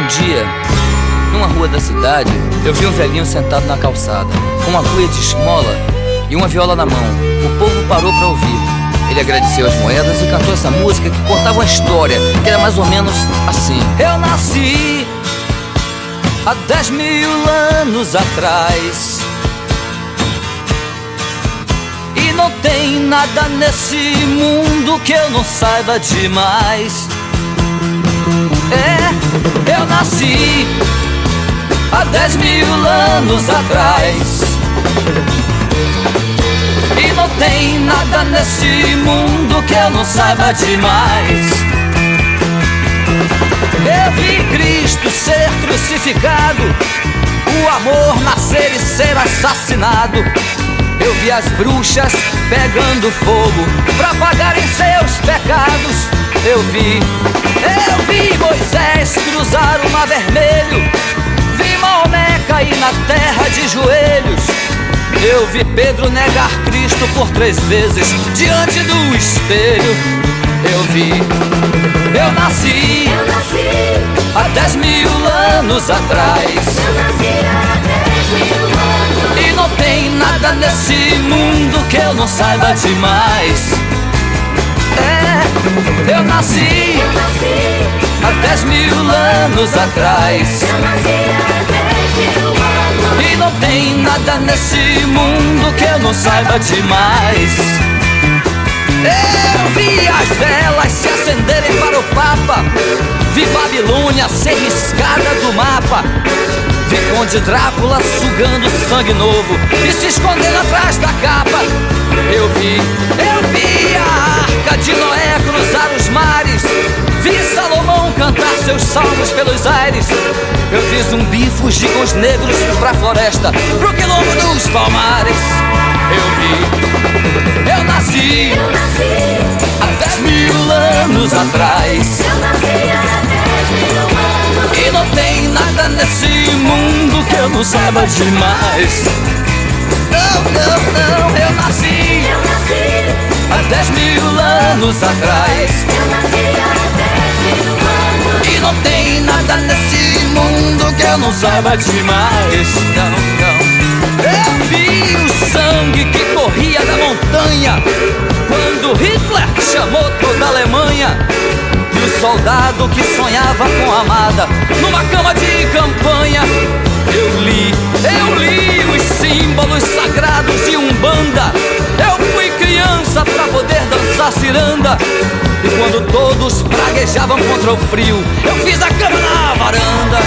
dia, numa rua da cidade, eu vi um velhinho sentado na calçada, com uma cuia de esmola e uma viola na mão. O povo parou para ouvir. Ele agradeceu as moedas e cantou essa música que contava uma história, que era mais ou menos assim: eu nasci há 10.000 anos atrás, e não tem nada nesse mundo que eu não saiba demais. Eu nasci há 10.000 anos atrás, e não tem nada nesse mundo que eu não saiba demais. Eu vi Cristo ser crucificado, o amor nascer e ser assassinado. Eu vi as bruxas pegando fogo pra pagarem seus pecados. Eu vi Moisés cruzar o mar vermelho, vi Maomé cair na terra de joelhos. Eu vi Pedro negar Cristo por 3 vezes diante do espelho. Eu nasci há 10.000 anos atrás, e não tem nada nesse mundo que eu não saiba demais. Eu nasci há 10.000 anos atrás, e não tem nada nesse mundo que eu não saiba demais. Eu vi as velas se acenderem para o Papa, vi Babilônia ser riscada do mapa, vi Conde Drácula sugando sangue novo e se escondendo atrás da capa. Eu vi a Arca de Noé cruzar os mares, vi Salomão cantar seus salmos pelos aires. Eu vi Zumbi fugir com os negros pra floresta, pro quilombo dos palmares. Eu nasci há 10.000 anos atrás, e não tem nada nesse mundo que eu não saiba demais. Não, eu nasci há 10.000 anos atrás, e não tem nada nesse mundo que eu não saiba demais. Não. Eu vi o sangue que corria da montanha quando Hitler chamou toda a Alemanha, e o soldado que sonhava com a amada numa cama de campanha. Eu li os símbolos sagrados de Umbanda. Eu fui criança pra poder dançar ciranda, e quando todos praguejavam contra o frio, eu fiz a cama na varanda.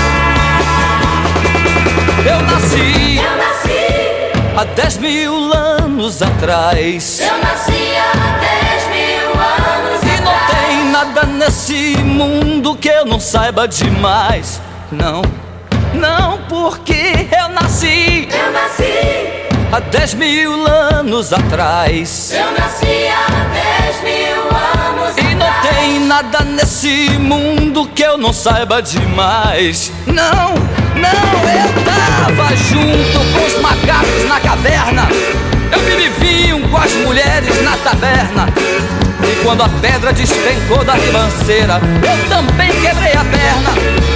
Eu nasci há 10.000 anos atrás, eu nasci há 10.000 anos e não tem nada nesse mundo que eu não saiba demais. Não, porque eu nasci há 10.000 anos atrás, eu nasci há 10.000 anos e não tem nada nesse mundo que eu não saiba demais. Não, eu tava junto com os macacos na caverna, eu bebi vinho com as mulheres na taberna, e quando a pedra despencou da ribanceira, eu também quebrei a perna.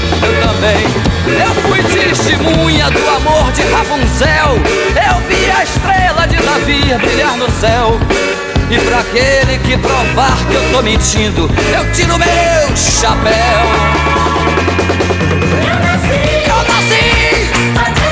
Eu fui testemunha do amor de Rapunzel, eu vi a estrela de Davi brilhar no céu. E pra aquele que provar que eu tô mentindo, eu tiro meu chapéu. Eu nasci Há